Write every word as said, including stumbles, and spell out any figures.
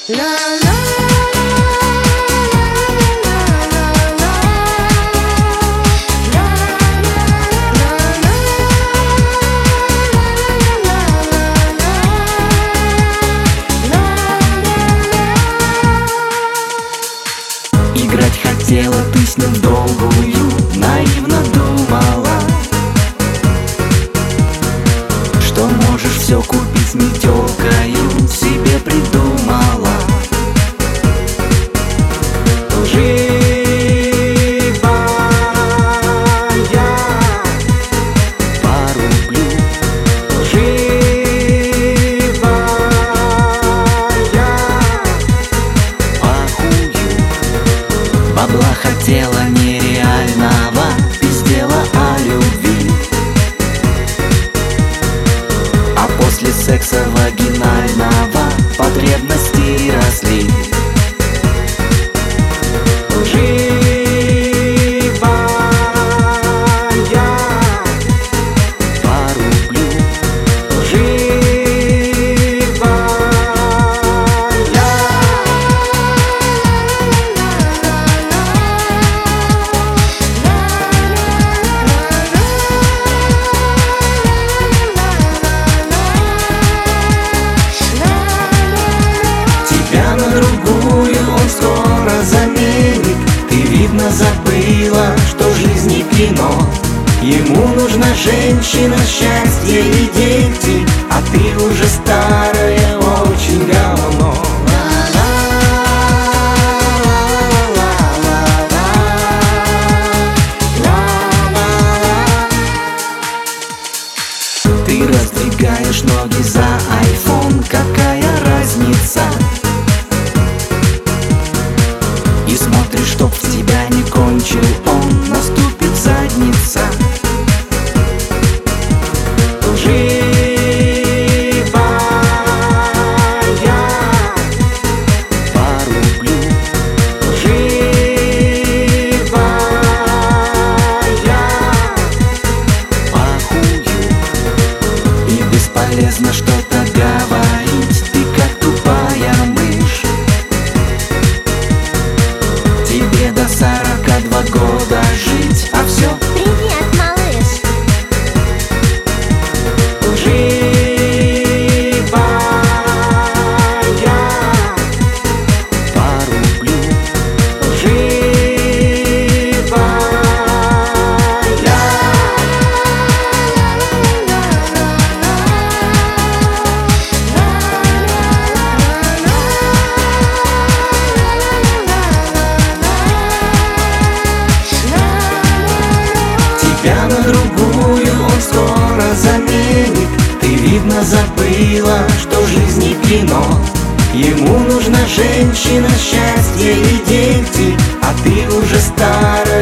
Играть хотела, ты с ним в долгую, наивно думала, что можешь все купить с метелкою, себе придумала. Лживая порублю, лживая похую. Бабла хотела нереального, пиздела о любви, а после секса вагинального потребности росли. Лживая порублю, лживая. Тебя на другую он скоро заменит. Ты, видно, забыла, что жизнь не кино. Ему нужна женщина, счастье и дети, а ты уже старая, очень говно. Ты раздвигаешь ноги за айфон, какая разница? И смотришь, чтоб в тебя не кончил он, наступит задница. Лживая порублю, лживая похую. И бесполезно что-то говорить, ты как тупая мышь. Тебе до сорока два года жить, а все. Привет, малыш. Лживая порублю, лживая. Тебя на другую он скоро заменит. Ты, видно, забыла, что жизнь не кино. Ему нужна женщина, счастье и дети, а ты уже старая.